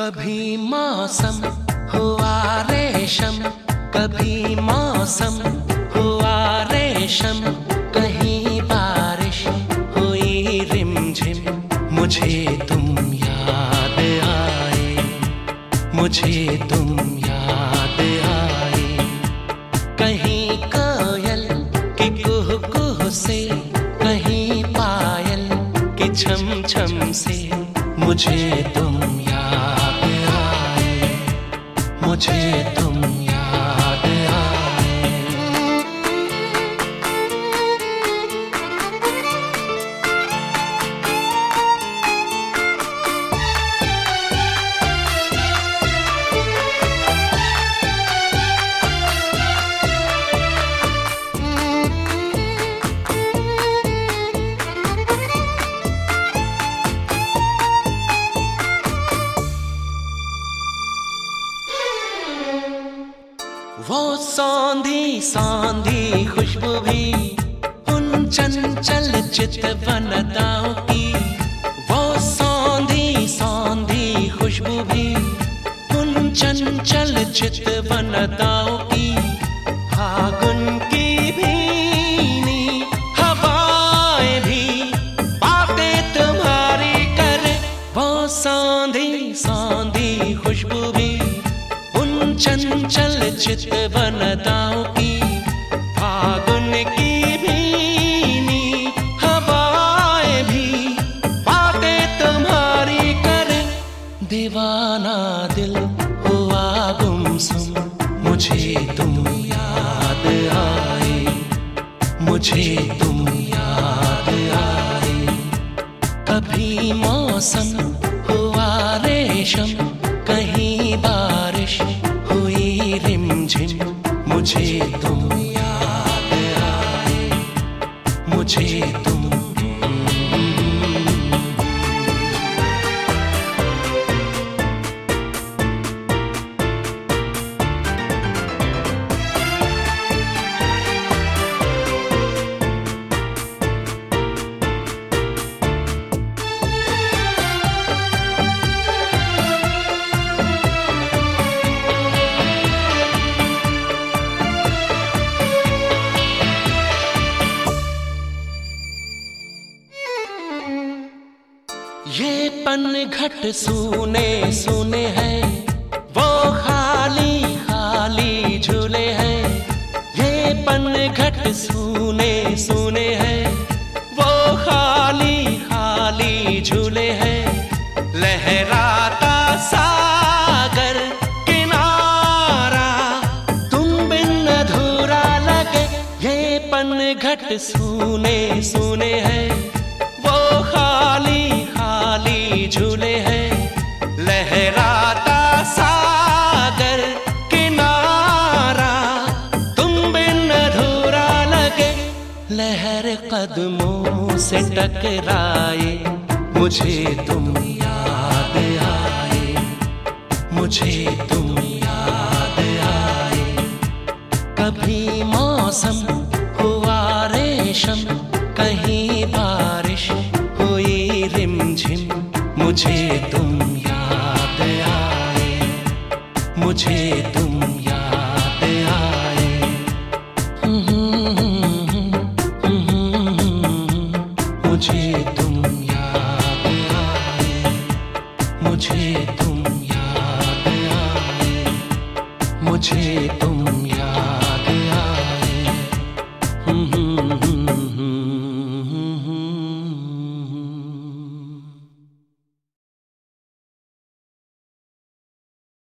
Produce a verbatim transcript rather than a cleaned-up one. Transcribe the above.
कभी मौसम हुआ रेशम, कभी मौसम हुआ रेशम, कहीं बारिश हुई रिमझिम। मुझे तुम याद आए, मुझे तुम याद आए। कहीं कोयल की कुहू कुहू से, कहीं पायल की छम छम से, मुझे तुम याद आए, मुझे तुम याद आए। वो सौंधी सौंधी खुशबू भी उन चंचल चितवन अदाओं की, वो सौंधी सौंधी खुशबू भी उन चंचल चितवन अदाओं की। फागुन की भीनी हवाएं भी बातें तुम्हारी करे, वो सौंधी सौंधी खुशबू भी उन चंचल चितवन अदाओं की। फागुन की भीनी हवाएं भी बातें तुम्हारी करे। दीवाना दिल हुआ गुमसुम, मुझे तुम याद आए, मुझे तुम याद आए। कभी मौसम हुआ रेशम, कहीं बारिश हुई रिमझिम। मुझे तुम याद आए, मुझे तुम। ये पनघट सूने सूने हैं, वो खाली खाली झूले हैं। ये पनघट सूने सूने हैं, वो खाली खाली झूले हैं। लहराता सागर किनारा तुम बिन अधूरा लगे। ये पनघट सूने सूने हैं, वो खाली खाली झूले हैं। लहराता सागर किनारा तुम बिन अधूरा लगे। लहर कदमों से टकराए, मुझे तुम याद आए, मुझे तुम याद आए। कभी मौसम हुआ रेशम, कहीं बारिश हुई रिमझिम। मुझे तुम याद आए, मुझे तुम याद आए। मुझे